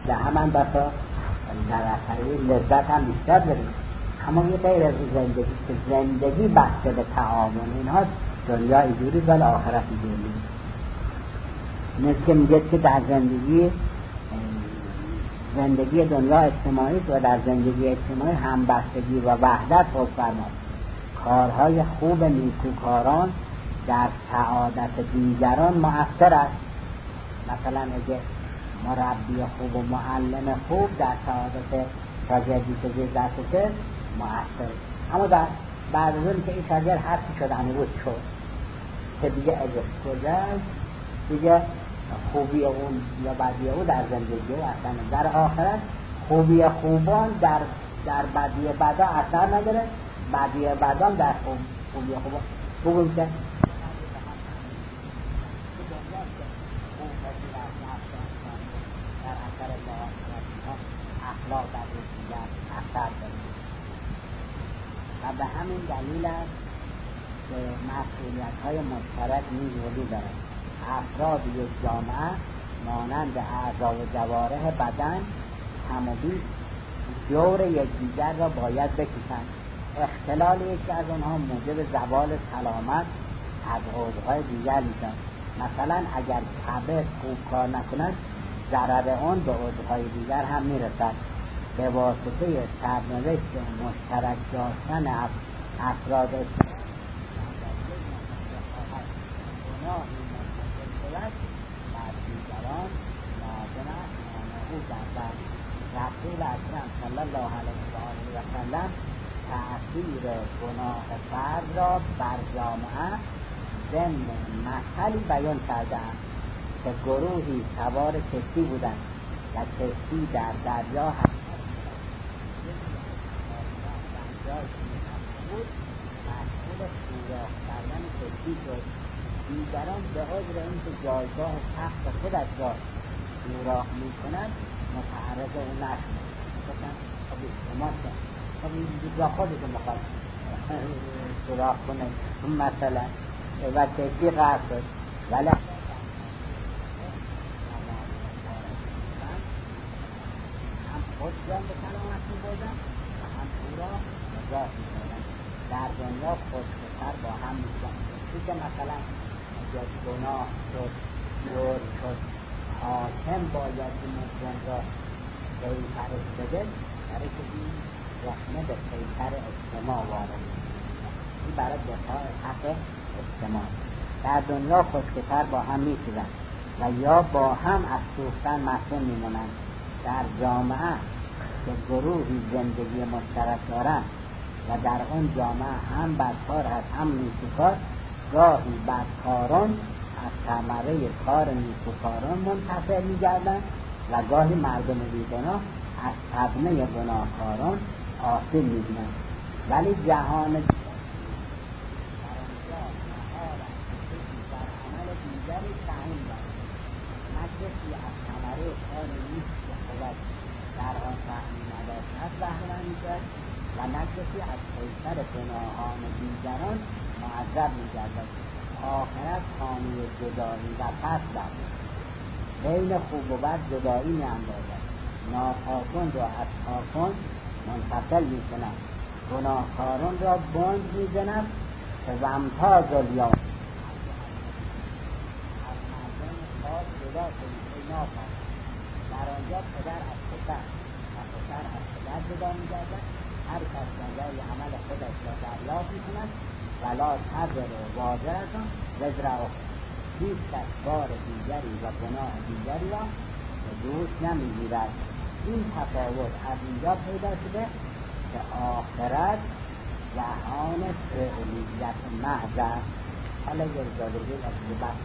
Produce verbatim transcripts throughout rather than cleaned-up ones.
در همان بسا در اثری لذت هم بیشتر داریم. اما یه غیر از زندگی که زندگی بسته به تعامل اینها دنیا اینجوری ولی آخرت اینجوری. مثل که میگه که در زندگی زندگی دنیا اجتماعی و در زندگی اجتماعی همبستگی و وحدت حکم فرماست. کارهای خوب نیکوکاران در سعادت دیگران مؤثر است. مثلا اگه مربی خوب و معلم خوب در سعادت شاگردی که زیر دستشه مؤثر، اما در بعد از اون که این شاگرد حرفی شد بود شد که دیگه اگه گذشت دیگه خوبی اون یا بدی اون در زندگی و اصلا در آخرت خوبی خوبان در در بدی بدا اثر نداره، بدی بدان در خوب خوبی خوبان خوبی که در اثر اخلاق در دیگر اثر داره و به همین دلیل است که مسئولیت های مشترک نیز وجود دارد. افراد یک جامعه مانند اعضا و جوارح بدن هم و بیش جور یکدیگر را باید بکشند. اختلال یکی از آنها موجب زوال سلامت از عضوهای دیگر میشود. مثلا اگر کبد خوب کار نکند ضرر آن به عضوهای دیگر هم میرسد. به واسطه سرنوشت مشترک داشتن افراد گناهی منتشر شود بر دیگران لازم است مانعه گردد. رسول اکرم صلی الله علیه و آله و سلم تأثیر گناه فرد را بر جامعه ضمن مثلی بیان کردند که گروهی سوار کشتی بودند و کشتی در دریا بود مسئول سوراخ کردن کشتی شد. دیگران به عذر اینکه جایگاه تخت خودش را سوراخ میکنند متعرض او نشد. گفتن خب شما چه؟ خب این جا خودتون میخواد سوراخ کنه مثلا و کشتی غرق شد. ولی هم خود جان به سلامت میبردن و هم او را نجات میبردن. در دنیا خودکار با هم میشن. که مثلا اگر گناه شد جور شد حاکم باید این مجرم را پیکرش بده برای که این رحمه به پیکر اجتماع وارد این برای دفاع حق اجتماع. در دنیا خودکار با هم میشن و یا با هم از سوختن محروم میمونند. در جامعه که گروهی زندگی مشترک دارند و در اون جامعه هم بدکار هست هم نیکوکار، گاهی بدکاران از ثمره کار نیکوکاران منتفع می‌گردند و گاهی مردم بیگناه از صدمه گناهکاران آسیب می‌بینند. ولی جهان در آنجا مهار کسی در عمل دیگری تعیین دارد، نه کسی از ثمره کار نیک که خودش در آن فهمی نداشت بهره می‌گیرد و نه کسی از پیکر گناهان دیگران معذب می‌گردد. آخرت خانه جدایی و فصل است. بین خوب و بد جدایی می‌اندازد. ناپاکان را از پاکان منفصل می‌کند. گناهکاران را بند می‌زند که ومتاز الیوم از مردم خاص جدا کنید ای ناپاک. در آنجا پدر از پسر و پسر از پدر جدا می‌گردد. هر کس جزای عمل خودش را دریافت می‌کند ولا تزر واجرة وزر اخرى. هیچ کس بار دیگری و گناه دیگری را به دوش نمی‌گیرد. این تفاوت از اینجا پیدا شده که آخرت جهان فعلیت محض است. حالا یه اجازه بدید از این بحث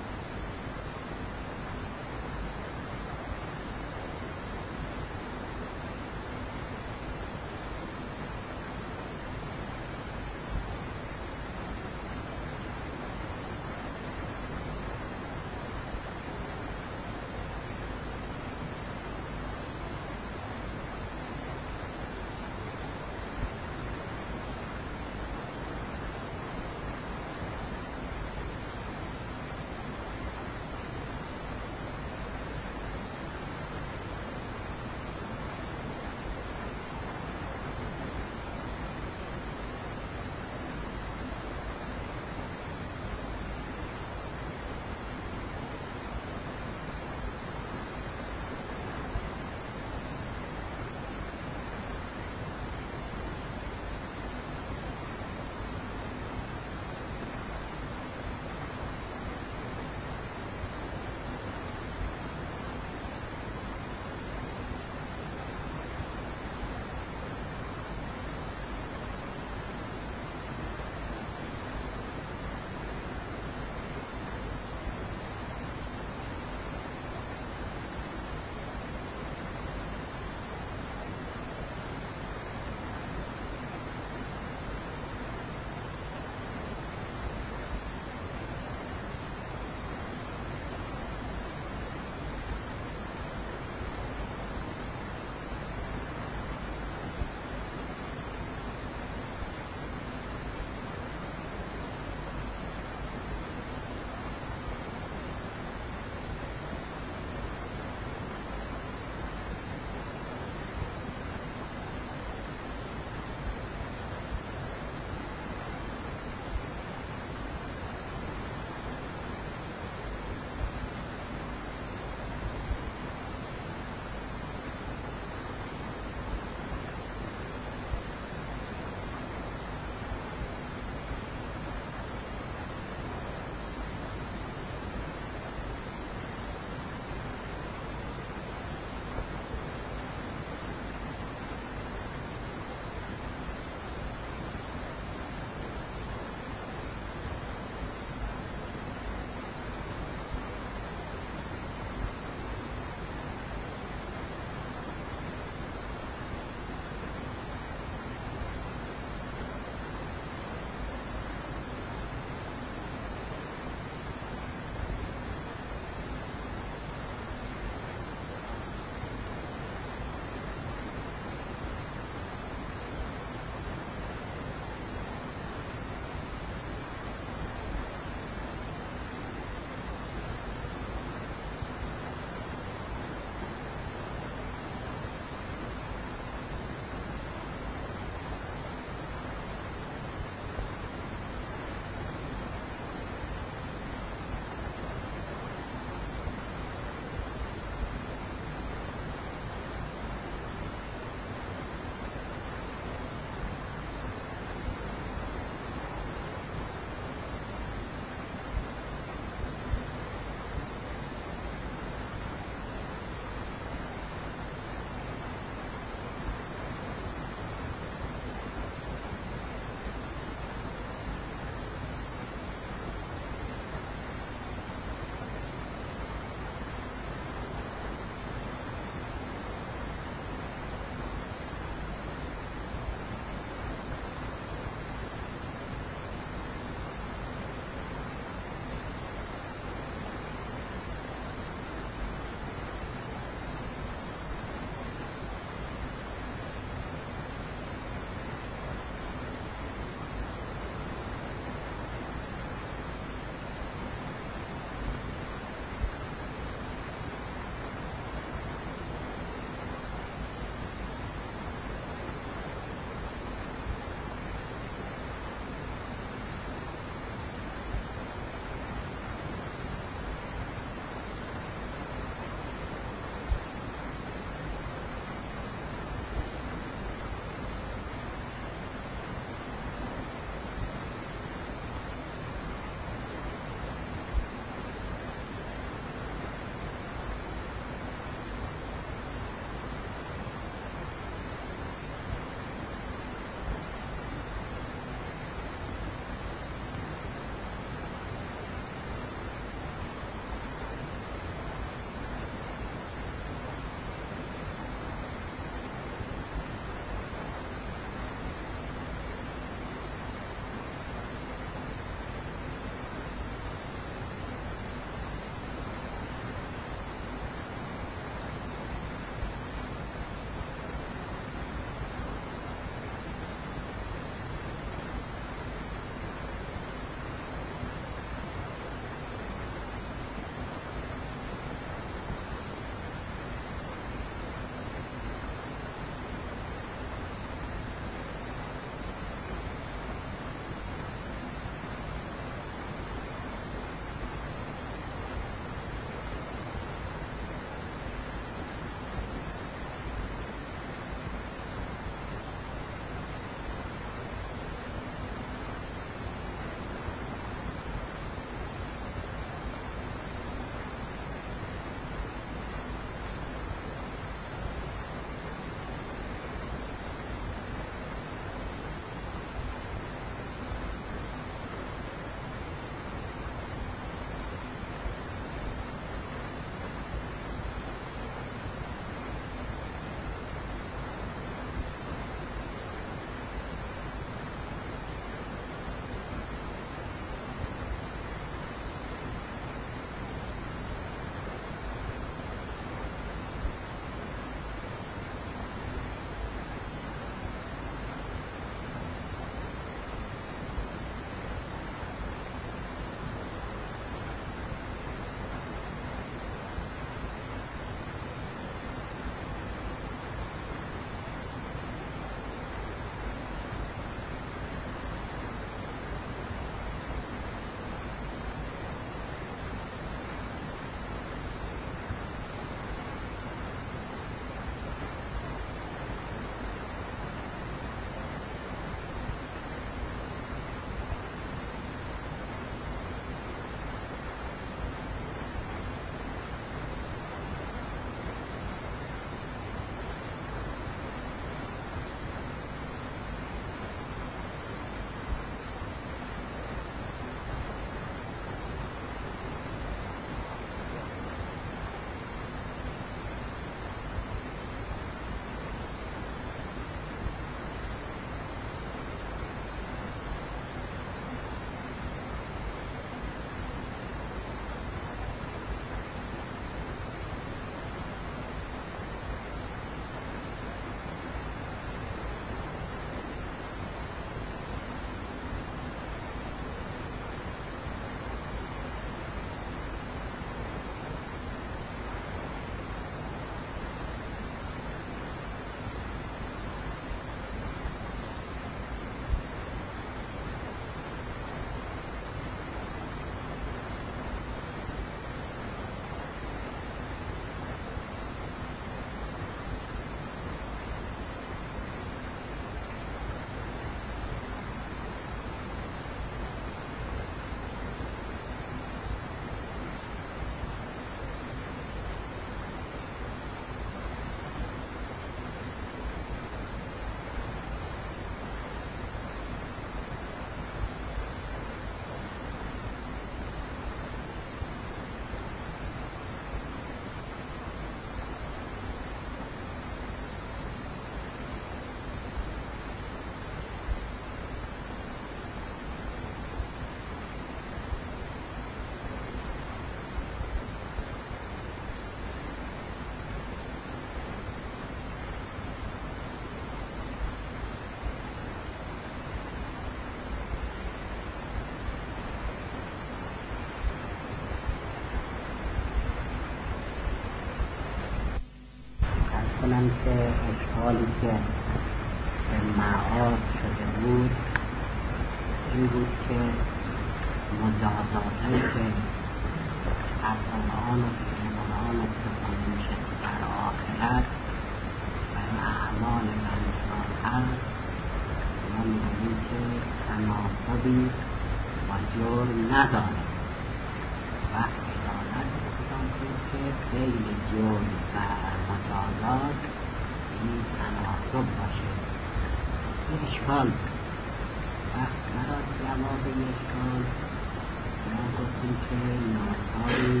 سوالی که به معاد شده بود این بود که مجازاتی که در قرآن و در قرآن اتفاق میشه در آخرت در اعمال انسان هست، ما می‌بینیم که تناسبی و جرم نداره و اشارت بکنم که بین جرم و مجازات این تناسب باشه. این اشکال وقت برای جواب این اشکال ما گفتیم که ناسایی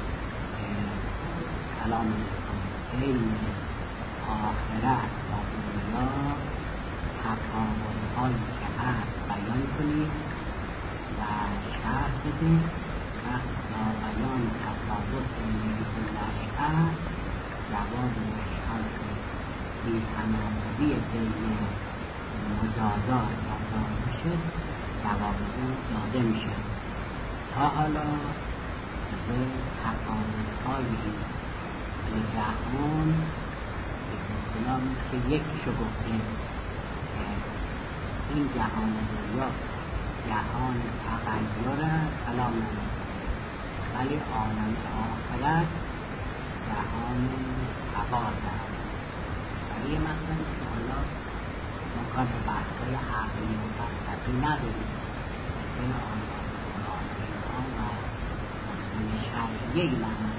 کلام میکنیم بین آخرت و دنیا تفاوت‌هایی که هست بیان کنیم و شرح بدیم و با بیان تفاوت بین دنیای هست جواب اشکال کنیم. این تناسبی بین مجازات و دانشه جواب اون داده میشه. تا حالا به تفاوت‌های این جهان بکنم که یکیشو گفتیم که این جهان دنیا جهان تغییر کلام ولی عالم آخرت جهان ثبات است. ولی مثلا که حالا مقام بحثای عقلی و فلسفی نداریم به آیات قرآن اینها و من شرعیه معنی.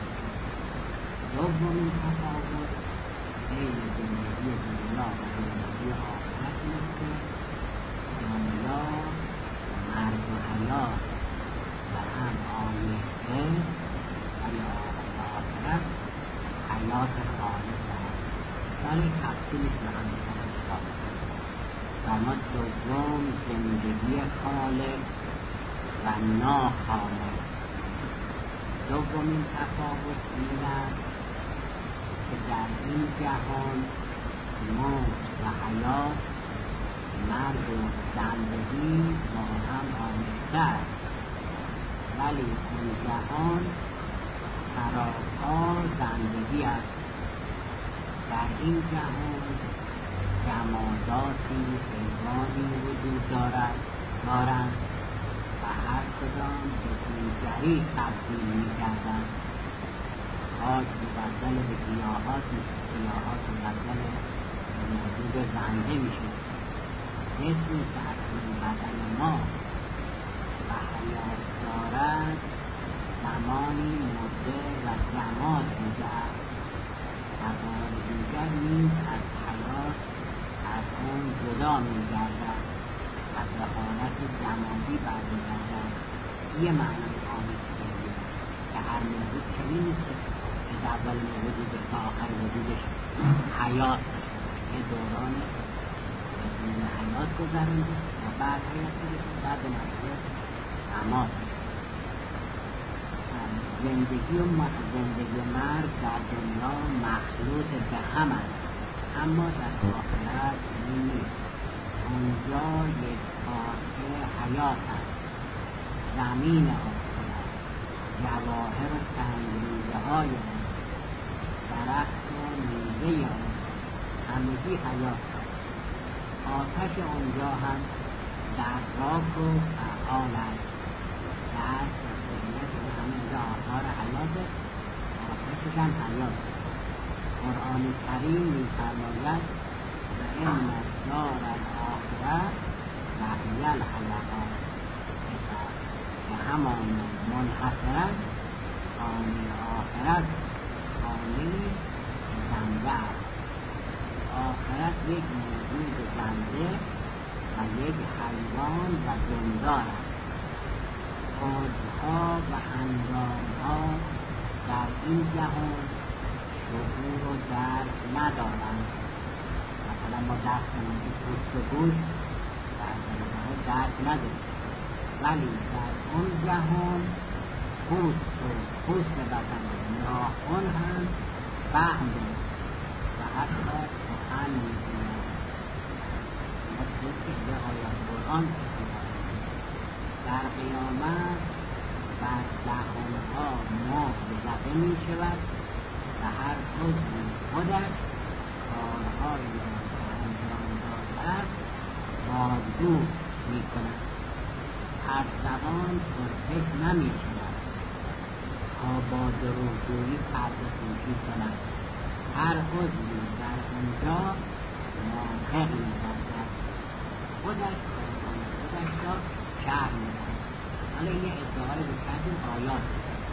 دومین تفاوت بین زندگی دنیا و زندگی آخرت است که دنیا مرگ و حیات و هم آمیخته ولی آخرت حیات خالص است ولی تفصیلش به هم می‌خواهد و ما دوم زندگی خالق و ناخالق. دومین تفاوت این است که در این جهان موت و حیات مرگ و زندگی با هم آمیخته است ولی این جهان سراپا زندگی است. در این جهان جماداتی حیوانی وجود دارد دارند و هر کدام به دیگری تبدیل می‌گردند. خاک مبدل به گیاهات میشه، گیاهات مبدل به موجود زنده میشه. جسمی که اصلا بدن ما و حیات دارد زمانی مرده و جماد بوده است و بار دیگر نیز از حیات از اون جدا میگردد و به حالت جمادی برمیگردد. یه معنی آمیخته که هر موجود چنین نیست که از اول وجودش تا آخر وجودش حیات یه دوران بدون حیات گذرنده و بعد حیات گذرنده بعد مرحله جماد. زندگی و زندگی مرگ در دنیا مخلوط به هم است اما در آخرت نیست. اونجا یک پارچه حیات است، زمین آخرت، جواهر و سنگریزه های آن، درخت و میوه آن همگی حیات است. آتش آنجا هم در راک و فعال است. درد و سهیت همه اینجا آثار حیات آتشش هم حیات. قرآن کریم می‌فرماید و ان دار الآخرة لهی الحیوان که همان منحصرت خانه آخرت خانه زنده است. آخرت یک موجود زنده و یک حیوان و جاندار است. عضوها و اندامها در این جهان شعور و درک ندارند. مثلا ما درک کنیم پوست و گوشت در جهان درک نداریم ولی در اون جهان پوست و پوست بدن و ناخن هم فهم دارد و حتی سخن می‌گوید. مثل که به آیات قرآن در قیامت بر دهانها مهر زده می شود و هر عضو خودش کارهایی را که انجام داده است بازگو می کند. هر زبان پرفکر نمی شود تا با دروغگویی پرده پوشی کند. هر عضوی در آنجا ناطقی گردد، خودش کاران خودش را شرح می‌دهد. حالا یه ادعای رو کردیم آیات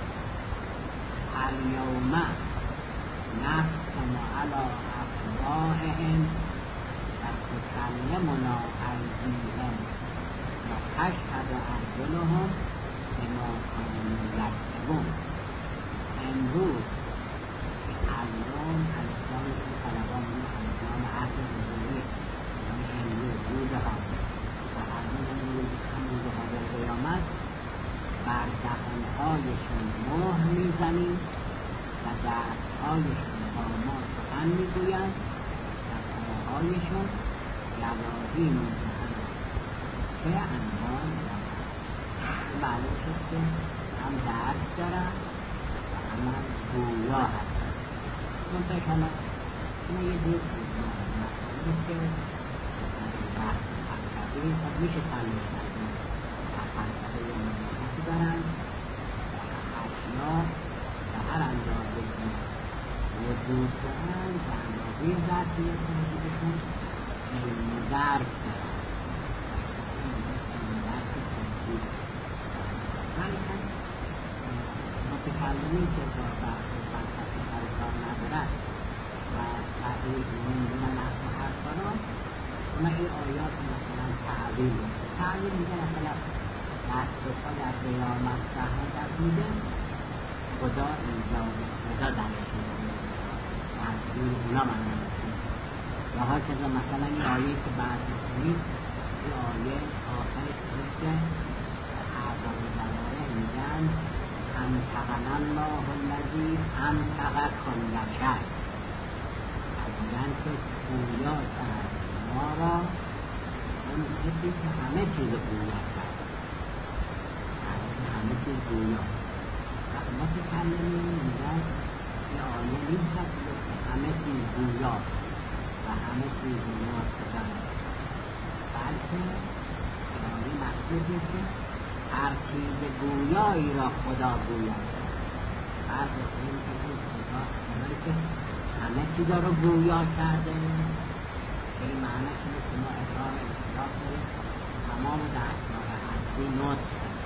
الیوم نختم علی افواههم و تکلمنا ایدیهم و تشهد ارجلهم بما کانوا یکسبون. امروز الان الاسلام که طلبان این الاسلام عهد حضوری، یعنی امروز روزها و الان امروز همون روزهای قیامت بر دهانهایشون مهر میزنیم و دستهایشون با ما سخن میگویند و پاهایشون گواهی میدهند. چه انواع معلوم شد که هم درس دارن و هم هم گویا هستن. منطقه حالا اینا یه جور مسئله که بحث فلسفی خب میشه تعلیش کردیم و فلسفه یه مدتی دارن اشیا و هر اندازه که وجود دارن و اندازه ذاتیت وجودشون علم و درس دارن. متکلمی که با بحث فلسفی سر کار ندارد و تحلیل نمیدونن اصل حرفا را، اونا این آیات مثلا تعویل تعویل میگه مثلا دست و پا در قیامت شهادت میده خدا اینجا خدا درش میده تعویل اونا معنی میشه. و ها که مثلا این آیه که بعد میکنید این آیه آخرش که اعظم جلاله میگن انطقنا الله الذی انطق کل شیء، میگن که گویا کرد ما را اون کسی که همه چیز گویا کرد، همه چیز گویا. متکلمین میگن این آیه نیست که همه چیز گویا و همه چیز ناطق، بلکه آیه مقصودی که هر چیز گویایی را خدا گویا کرد. فرق این که خدا خدایی که همه چیزا رو گویا کرده، این معنی که مثل ما اظهار اطلاق داریم تمام دستگاه هستی نوت کرد.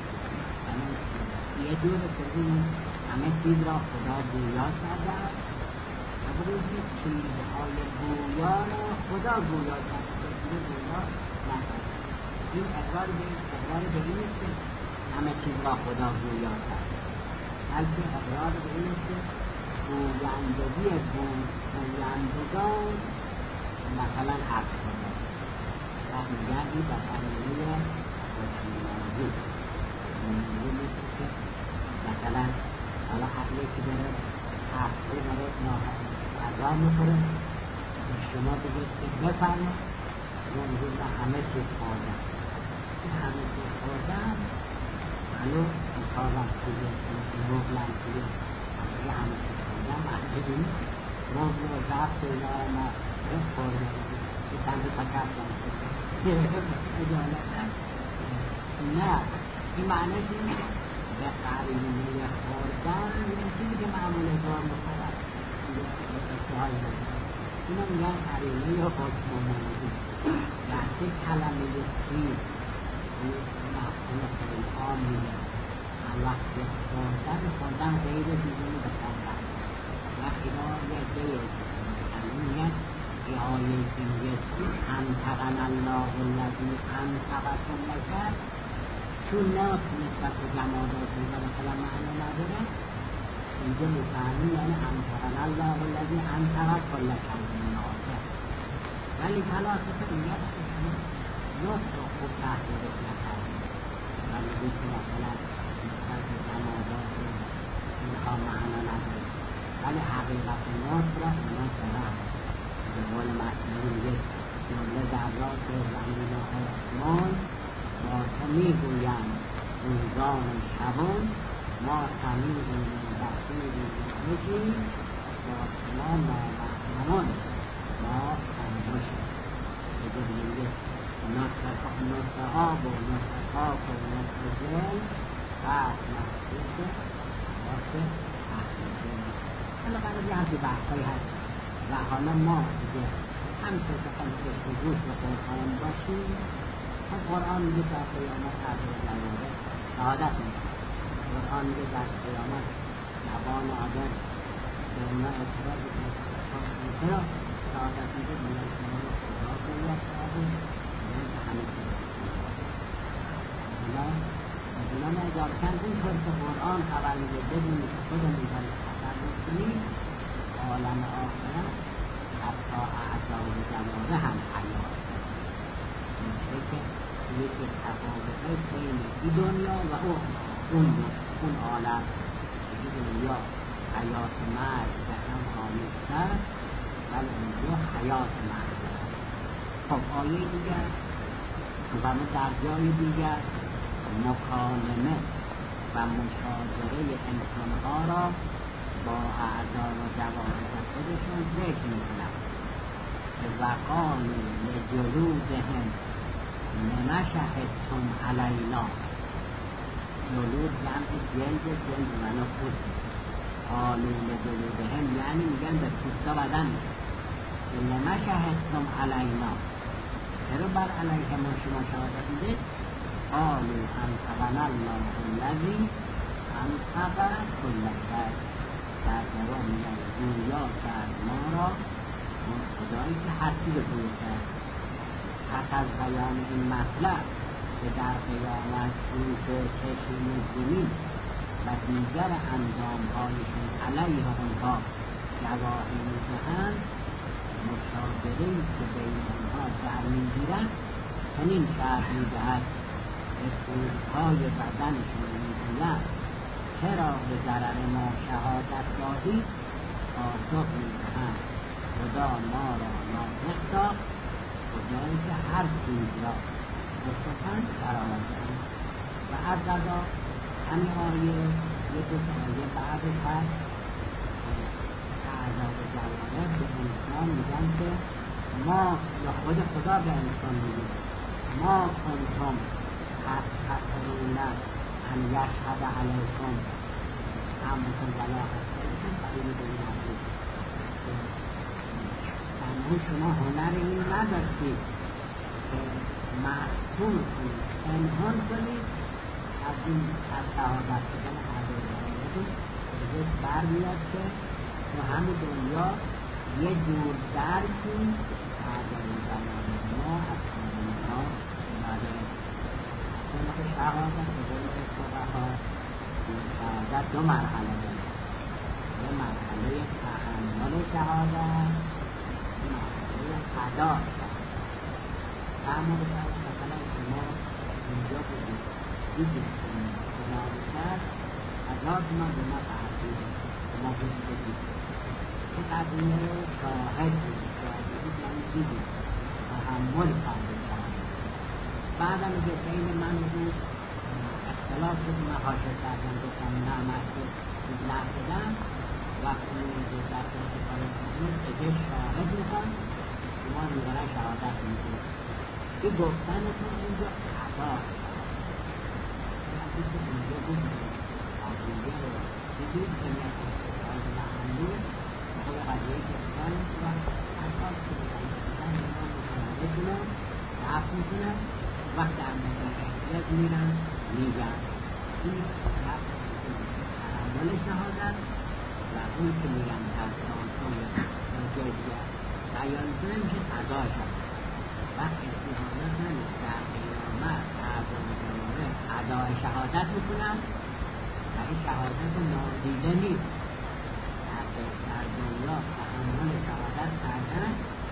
یه جور که این همه چیز را خدا گویا کرده است و بگوید که چیزهای گویا را خدا گویا کرده که چیز گویا نکرده. این اقرار به اقرار به این است که همه چیز را خدا گویا کرد، بلکه اقرار به این است که گویندگی گویندگان مثلا حق خدا و میگن این در قرینه حکمرانی میگه که مثلا حالا حقیه که داره حقه داره غذا میخوره شما بگید که بفرمه اون میگه من همه چیز خوردم، این همه چیز خوردم هلو میخوابم توی مغلم توی یه همه چیز خوردم معنی این مغل و زفت و اینا را من خوردم این تنده تا کفتم نه این معنی این به قرینه خوردن این چیزی که معمول ازار میخورد اشتهای میخورد اینا میگن قرینه حکم و موضوع گرچه کلمه چیز این مفهوم خیلی عام میگه وقتی خوردن خوردن غیر دیگونی به خوردن وقتی ما یه دیگه میگن یه آیه که میگه انطقنا الله الذی انطق کل شیء چون ناس نسبت به جمادات میگه مثلا معنی نداره اینجا میفهمیم یعنی انطقنا الله الذی انطق کل شیء، ولی حالا اساسا میگه نطق رو خوب تحصیلش نکردیم و میگه که مثلا نسبت به جمادات اینها معنا نداره، ولی حقیقت نطق را اینا دارن. به قول مصنوی میگه جمله ذرات زمین و آسمان با تو میگویند روزان و شبان ما سمیعیم بصیریم مخرجیم با شما نامحرم همان ما خاموشیم. اگه بگه نصحاب و نصحاب و نصحجل پس محسوس واسه اهل دل. حالا قرار یه همچه بحثایی هست و حالا ما دیگه همچه که خمسه شگوش به قرآن باشیم. هم قرآن میگه در قیامت عرض و جواره شهادت میگه. قرآن میگه در قیامت زبان آدم به اونا اعتراض میکنه چرا شهادت میگه میگه شما رو خدا باید کردیم میگن که همه چیز اونا اونا نجابتن اونطور که قرآن خبر میگه بدونی که خودمون داریم تصرف کنیم عالم آخرت حتی اعضا و جواره هم حیات میشه که یکی تفاوته بین این دنیا و اون اون اون عالم این دنیا حیات مرد به هم آمیزتر ولی اونجا حیات مرد. خب آیه دیگر و در جای دیگر مکالمه و مشاجره انسانها را با اعضا و جوارح خودشون ذکر میکنند. وقال لجلودهم لما شهدتم علینا. جلود جمع جلد جلد منو پوست. قالوا لجلودهم یعنی میگن به پوستا بدن لما شهدتم علینا. چرا بر علیهم شما شهادت میدید؟ قالوا انطقنا الله الذی انطق کل شیء. در جواب میگن گویا کرد ما را اون خدایی که هر چیز گویا کرد. پس از بیان این مطلب که در قیامت فروش چشم زمین و دیگر اندامهایشون علیه اونها گواهی میدهند مشاجره‌ای که بین اونها در میگیرد چنین شرح میدهد به پوستهای بدنشون میگویند چرا به ضرر ما شهادت دادید؟ پاسخ میدهند خدا ما را ناطق ساخت، خدایی که هر چیز را به سخن قرار دهد. و از قضا همین آیه یک آیه بعدش هست اعضا و جوارح به انسان میگن که ما یا خود خدا به انسان میگه ما کنتم تستطيعون ان یشهد علیکم امرکم ولا اختلکم فقیل بینید. یعنی شما هنر این نداشتید که محصول کنید پنهان کنید از این از شهادت شدن اعضا و جوارحتون. بهش برمیاد که تو همه دنیا یه جور درکی اعضا و جوارح ما از آدم‌ها اومده. طبق شهادت به قول فقها شهادت دو مرحله داره. یه مرحله تحمل شهادت، یه مرحله ادا شهادت. تحمل شهادت مثلا شما اینجا بودید دیدید گناه کرد عذاب ما به ما تحصیل ما بودید بدید که قدیمه شاهد بودید شاهد بودید یعنی دیدید تحمل فرده شهادت. بعدم اگه بین من بود اختلاف بود من حاشر کردم گفتم نه محصول نه شدم وقتی میگه در کنه کاری کنید اگه شاهد میخوان شما میگرن شهادت میگید این گفتنتون اینجا خطا وقتی که اینجا بود آقایه رو دیدید که نیتون از محلی خود قضیه کشتن و اساس کنید کشتن ایمان مشاهده نفت میکنن وقت در مورد احتیاج میرن میگن این نفت تحمل شهادت و اون که میگن در سانسون جای دیگر بیان کنه میشه قضا شهادت. وقت استحالت نمید در قیامت اعضا و جوارح ادای شهادت میکنن و این شهادت نادیده نیست. در دنیا تحمل شهادت کردن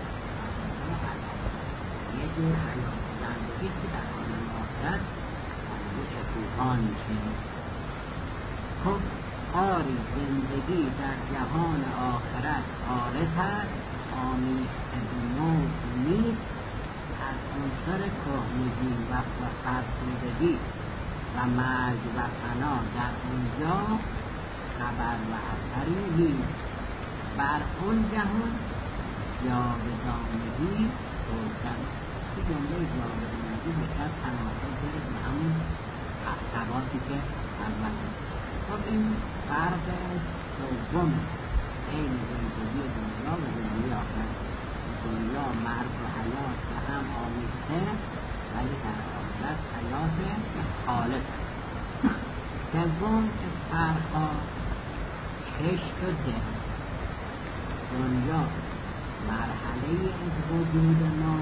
یه جور حیات زندگی که در عالم آخرت زندگی شکوفان میشه. خب آری زندگی در جهان آخرت عارض است آمیخته به موت نیست از عنصر کهنگی و فرسودگی و مرگ و فنا در اونجا خبر و اثری نیست. بر اون جهان جاودانگی روشن. این جمله جاودانگی بیشتر تناسب داره به همون ثباتی که اول بود. خب این فرق دوم بین زندگی دنیا و زندگی آخرت. دنیا مرگ و حیات به هم آمیخته، ولی در آخرت حیات خالص. سوم از فرق‌ها کشت و دل. دنیا مرحله از وجود ما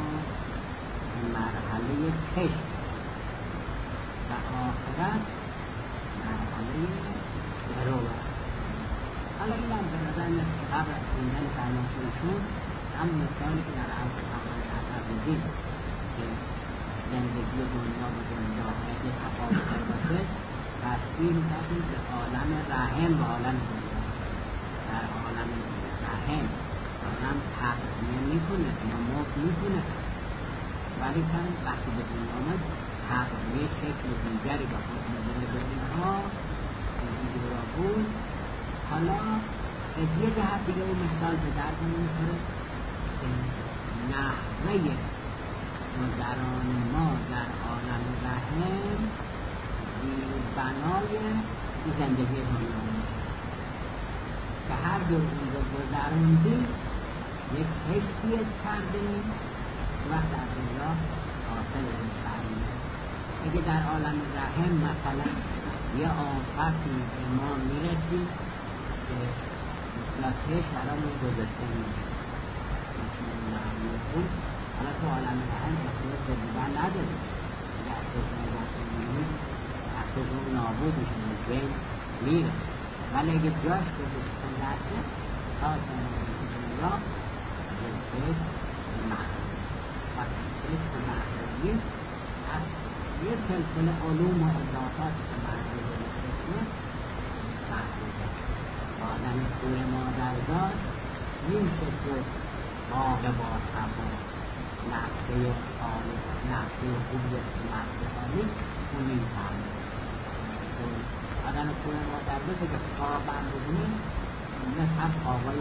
مرحله کشت و آخرت مرحله درو. حالا این هم به نظر میاد که قبل از خوندن فرمایششون هم مثالی که در عرض فرمان اثر بودیم که زندگی دنیا و زندگی آخرت یه تفاوت باشه تصویر می‌کردیم به عالم رحم و عالم دنیا. در عالم رحم آدم تغذیه میکنه، نمو میکنه، ولی کن وقتی به دنیا آمد تغذیه شکل دیگری با خود می‌دونه به اینها این دورا بود. حالا از یه جهت دیگه این مثال به درد می‌خوره که نحوه گذران ما در عالم رحم بنای زندگی دنیا که هر دو این رو گذراندیم یک کشتیت کردیم وقت در دنیا حاصل کردیم. اگه در عالم رحم مثلا یه آفتی که ما میرسیم که مثلاتش برامون گذاشته میشه مثل معنی خوب، حالا تو عالم رحم احتیاج به دیگر نداریم. اگه احتیاج نگاه می‌بینید احتیاج اون نابود میشه بین میره، ولی اگه جاش گذاشته نشه تا زندگی دنیا یک کش محروم وقتی کش محرومی از یه سلسله علوم و اضافات که محروم میشه محرومه. آدم توی مادرزاد میشه که باغ با صفا نفسه خالق نفسه خوبیت که نفسه خالق اون میفهمه. آدم توی مادرزاد که خوابم بودونه مثل هم خوابای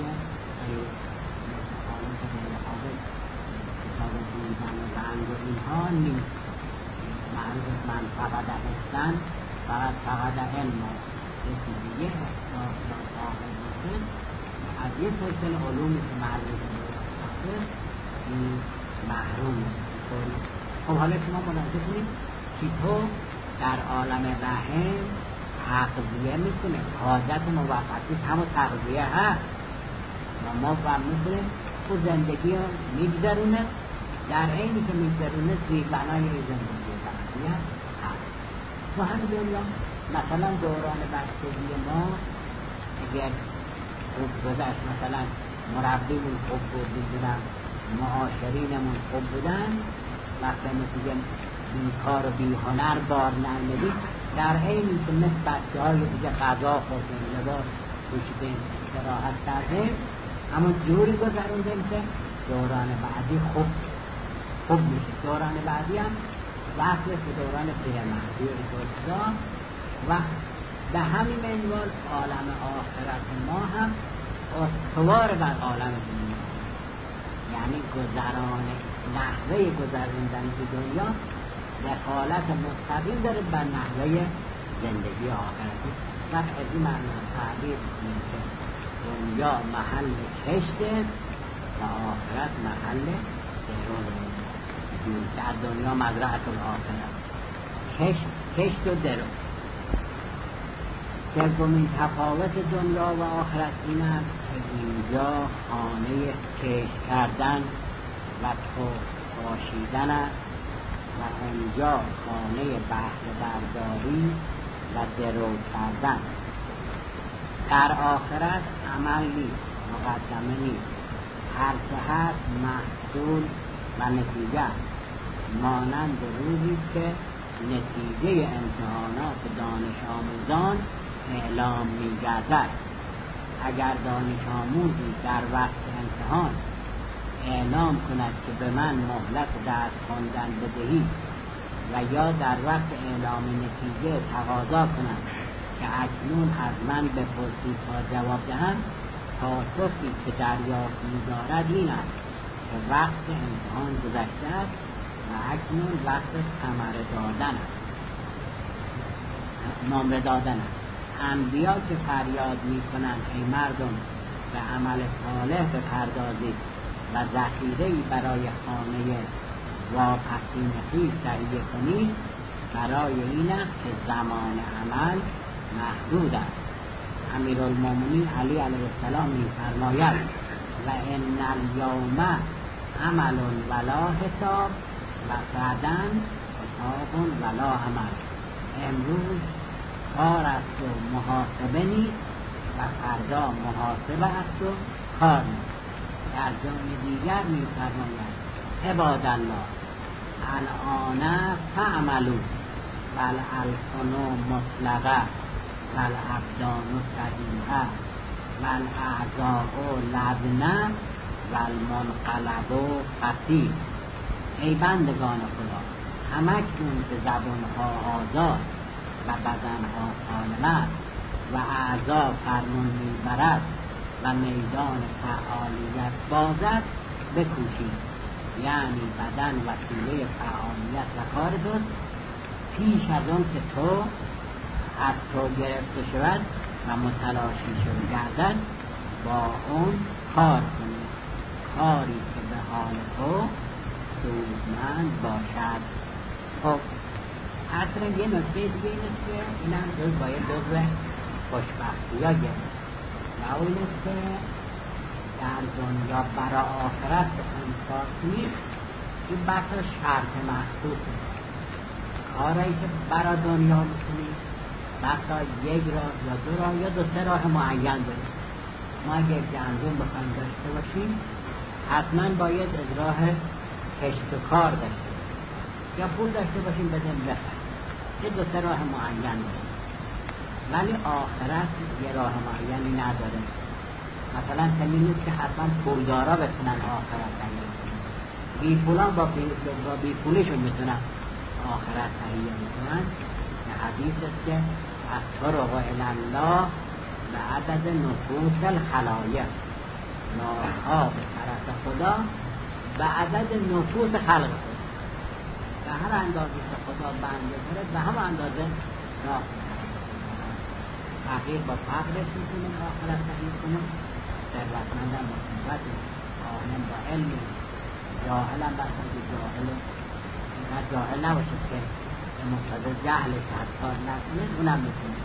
خالق غیر خالق کتاب دیدن و رنگ و اینها نیست. معروف من فقط هستن فقط فقط علم یکی دیگه احساس و خواهد میشه از یه سلسل علومی که معروف میشه این محرومه. خب حالا شما ملاحظه کنید چطور در عالم رحم تغذیه میکنه. حاجت موقتی همون تغذیه هست و ما فهم میکنیم تو زندگی رو میگذرونه، در اینی که میگذرونه زیر بنای زندگی تغذیه هست. تو همین دنیا مثلا دوران بچگی ما اگر خوب گذشت، مثلا مربیمون خوب بود، میدونم معاشرینمون خوب بودن، وقتی نتیجه بیکار و بیهنر بار نمیدید، در اینی که مثل بچه های دیگه غذا خوردیم، لباس پوشیدیم، استراحت کردیم، همون جوری گذروندیم که دوران بعدی خوب خوب میشه. دوران بعدی هم وقتی به دوران پیرمردی و و به همین منوال عالم آخرت ما هم استوار بر عالم دنیا، یعنی گذران نحوه گذراندن به دنیا دخالت مستقیم داره بر نحوه زندگی آخرتی. وقت از این معنی تعبیر کنیم که دنیا محل کشته و آخرت محل درو. در دنیا مزرعه الآخرت کشت کشت و درو. سومین تفاوت دنیا و آخرت این است که اینجا خانه کشت کردن و پاشیدن است و اینجا خانه بهره برداری و درو کردن. در آخرت عمل نیست، مقدمه نیست، هر که هست محصول و نتیجه، مانند روزی که نتیجه امتحانات دانش آموزان اعلام می گردد. اگر دانش آموزی در وقت امتحان اعلام کند که به من مهلت درس خواندن بدهید و یا در وقت اعلام نتیجه تقاضا کند که اکنون از من بپرسید تا جواب دهم، پاسخی که دریافت می‌دارد این است که وقت امتحان گذشته است و اکنون وقت ثمره دادن است، نمره دادن است. انبیا که فریاد می کنند ای مردم به عمل صالح بپردازید و ذخیره‌ای برای خانه واپسین خویش تهیه کنید، برای این است که زمان عمل محدود است. امیرالمومنین علی علیه السلام می فرماید و ان الیوم عمل ولا حساب و غدا حساب ولا عمل. امروز کار است و محاسبه نیست و فردا محاسبه است و کار نیست. در جای دیگر می فرماید عباد الله الآن فعملوا والالسن مطلقه والابدان صحیحه والاعضاء لبنه والمنقلب خطیر. ای بندگان خدا، همکنون که زبانها آزاد و بدنها سالم است و اعضا فرمون میبرد و میدان فعالیت باز است، بکوشید. یعنی بدن وسیله فعالیت و کار توست، پیش از اون که تو از تو گرفته شود و متلاشی شد گردد با اون کار کنی، کاری که به حال تو سودمند باشد. خب اصلا یه نکته دیگه این است که این هم جز باید جزو خوشبختی ها گرد و اون است که در دنیا برای آخرت بخواهیم کار کنید، این بحث شرط مخصوصه. کارهایی که برای دنیا میکنید بحثا یک راه یا دو راه یا دو سه راه معین دارید. ما اگر گندم بخواهیم داشته باشیم حتما باید از راه کشت و کار داشته باشیم یا پول داشته باشیم بدیم بخریم. یه دو سه راه معین دارید، ولی آخرت یه راه معینی نداره. مثلا همین نیست که حتما پولدارا بتونن آخرت تهیه کنن، بی پولان با بی پولیشون میتونن آخرت تهیه میکنن. که حدیث است که الطرق الی الله به عدد نفوس الخلایق، راهها به طرف خدا به عدد نفوس خلق خدا. به هر اندازه که خدا بنده داره به هم اندازه راه فقیر با فقرش میتونه آخرت تهیه کنه، ثروتمند با ثروت، عالم با علم، جاهل هم بسن که جاهل اینقدر جاهل نباشه که به مقتضی جهلش از کار نکنه، اونم میتونه.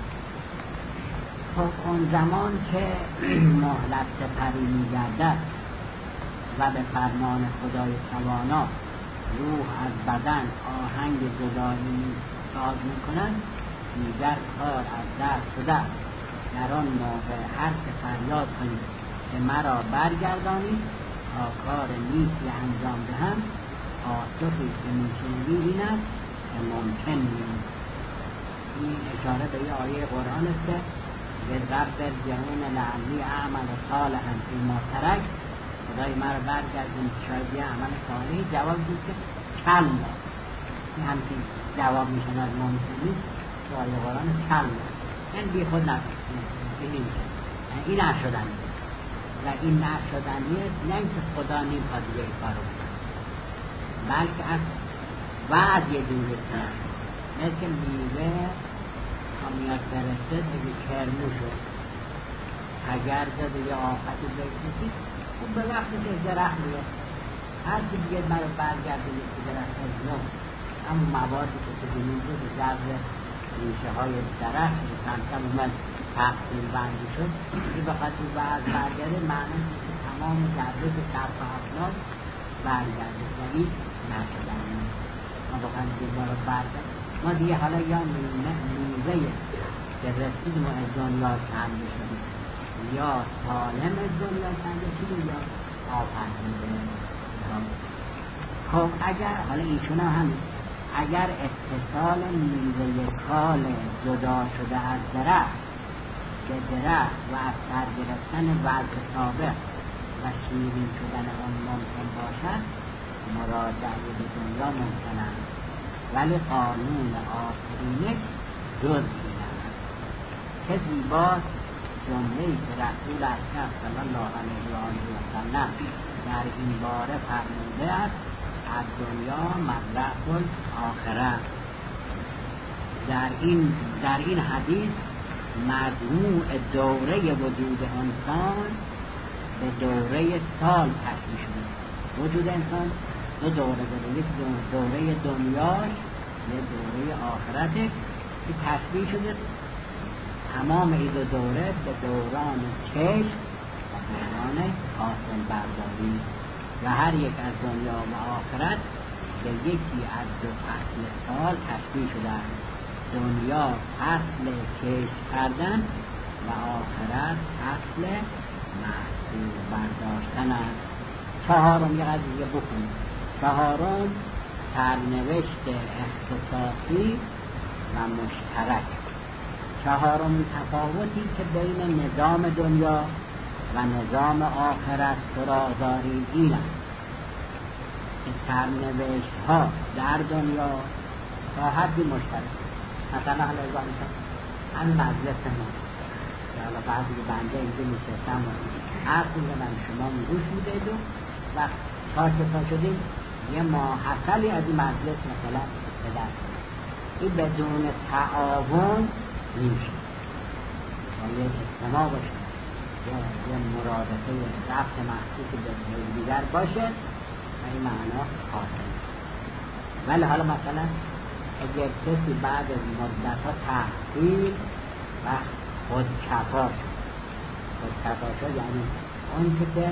خب اون زمان که مهلت سپری میگردد و به فرمان خدای توانا روح از بدن آهنگ جدایی ساز میکنند، دیگر کار از دست شده. در آن موقع هر که فریاد کنید که مرا برگردانید تا کار نیکی انجام دهم، پاسخی که میشنوید این است که ممکن نیست. این اشاره به یه آیه قرآن است که رب ارجعون لعلی اعمل صالحا فیما ترک، خدای مرا برگردونید شاید یه عمل صالحی. جواب دید که کلا، این همچین جواب میشن از ممکن نیست که آیه قرآن کلا، این بی خود نداشت، این نمیشه، این نشدنی و این نشدنی نه اینکه خدا نمیخواد دیگه این کارو بکنه، بلکه از وعد یه جوری کنه. مثل میوه تا میاد برسه دیگه کرمو شد، اگر زده یه آفتی بکنید اون به وقتی که درخت میاد هر چی دیگه مرا برگرده که درخت از نو همون موادی که سبیلین بود جذب ریشه های درخت کمکم اومد تقسیم بندی شد، این بخواد این وعد برگرده معنی که تمام جذبه که سرف افلاک برگرده و این نشدن نیست. ما بخواهیم دیگه ما رو برگرده ما دیگه حالا یا میوه که رسیدیم و از دنیا کنده شدیم یا سالم از دنیا کنده شدیم یا آفت میده. خب اگر حالا ایشون هم اگر اتصال میوه کال جدا شده از درخت به درخت و از سر گرفتن وضع سابق و شیرین شدن آن ممکن باشد، مراد دعوی به دنیا ممکن است، ولی قانون آفرینش جز این است. که زیباست جمله‌ای که رسول اکرم صلی الله علیه و آله و سلم در این باره فرموده است از دنیا مبلغ الاخره. در این در این حدیث مجموع دوره وجود انسان به دوره سال تشبیه شده. وجود انسان دو دوره داره، یک دوره دنیاش، یک دوره آخرته که تشبیه شده تمام این دو دوره به دوران کشف و دوران حاصل برداری و هر یک از دنیا و آخرت به یکی از دو فصل سال تشبیه شده. دنیا فصل کشف کردن و آخرت فصل محصول برداشتن است. چهارم یه قضیه بکنیم. چهارم سرنوشت اختصاصی و مشترک. چهارم تفاوتی که بین نظام دنیا و نظام آخرت سراغداری این است که سرنوشت ها در دنیا تا حدی مشترک. مثلا حالا ازا میشن هم مجلس ما که حالا بعضی بنده اینجا میشستم و حرف میزنم شما میگوش میدید و وقت ساکتا شدیم یه ماحصلی از این مجلس مثلا به دست این بدون تعاون نیشه و یه اجتماع باشه یا یه مرادفه رفت محسوس به دیگر باشه و این معنا حاصل. ولی حالا مثلا اگر کسی بعد از مدت ها تحصیل و خودکفا شد خودکفا شد یعنی اون که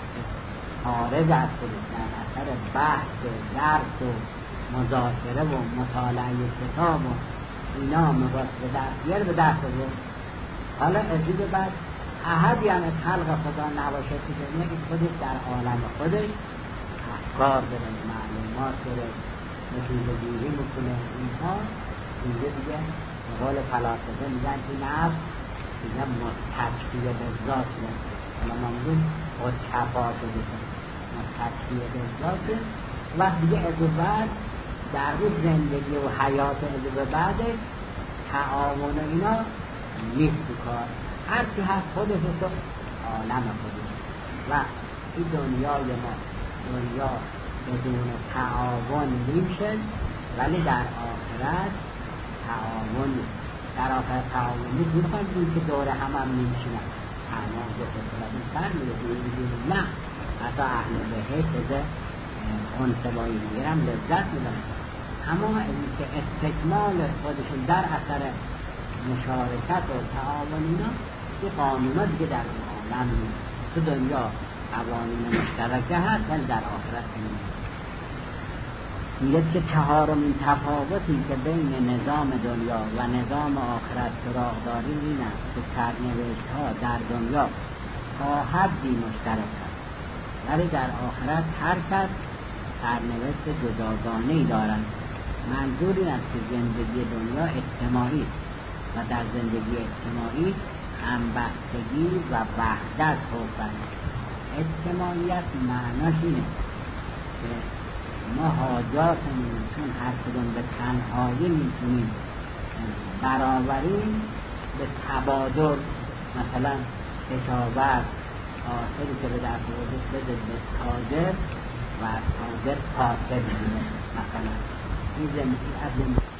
خارج از خودش در اثر بحث و درس و مذاکره و مطالعه کتاب و اینا مباس به دست بیاره به دست بود. حالا از این بعد احدی هم از خلق خدا نباشه که دنیا که خودش در عالم خودش افکار داره، معلومات داره، نتیجه گیری میکنه. اینها اینجا دیگه به قول فلاسفه میگن این نفس دیگه مستکفیه به ذات شده. حالا ما میگیم خود کفا شده مستکفیه به ذاته. وقت دیگه از بعد در روز زندگی و حیات از بعد تعاون اینا نیست بکار. هر چی هست خودش تو عالم خودش و این دنیای ما دنیا بدون تعاون نیمشه. ولی در آخرت تعاون نیست. در آخرت تعاون نیست. میخوایم این که دوره هم هم نیمشنه اما دو خطرات این سر میده نه حتی اهل بهشت از انصبایی میگرم لذت میدن. اما این که استکمال خودشون در اثر مشارکت و تعاون اینا یه قانونا دیگه در اون عالم نیست. تو دنیا قوانین مشترکه هست ولی در آخرت نیست. میگه که چهارمین تفاوتی که بین نظام دنیا و نظام آخرت سراغداری این است که سرنوشت ها در دنیا تا حدی مشترک است ولی در آخرت هر کس سرنوشت جداگانه‌ای دارد. منظور این است که زندگی دنیا اجتماعی و در زندگی اجتماعی همبستگی و وحدت حکم. اجتماعیت معناش اینه که ما حاجاتمون چون هر کدوم به تنهایی میتونیم برابریم به تبادل. مثلا کشاورز حاصلی که به دست آورده بده به تاجر و تاجر کاسب میده. مثلا این زندگی از